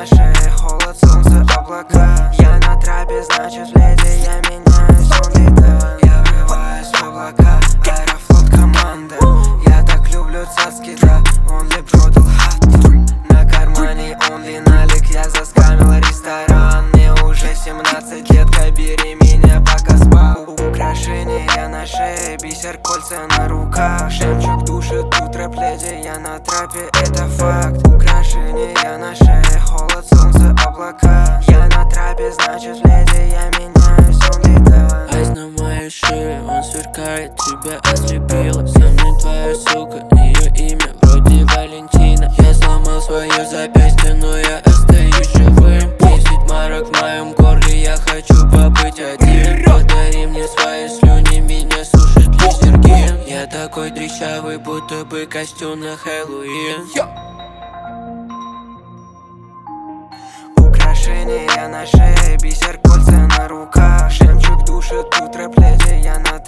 на шее, холод, солнце, облака. Я на трапе, значит леди, я меняюсь, он летает. Я врываюсь в облака, Аэрофлот команда. Я так люблю цацки, да, only продал хат. На кармане only налик, я заскамил ресторан. Мне уже 17, детка, бери меня, пока спал. Украшения на шее, бисер, кольца на руках. Жемчуг душит, тут рэп леди, я на трапе, это факт. Украшения на шее, холод, солнце, облака. Я на трапе, значит леди, я меняюсь, он летает. Айс на моей шее, он сверкает, тебя ослепила. Со мной твоя сука, ее имя вроде Валентина. Я сломал свое запястье, но я остаюсь живым. 10 марок в моем горле, я хочу побыть один. Подари мне свои слюни, меня сушит лизергин. Я такой дрищавый, будто бы костюм на Хэллоуин. Украшения на шее, бисер, кольца на руках. Жемчуг душит, тут рэп леди, я на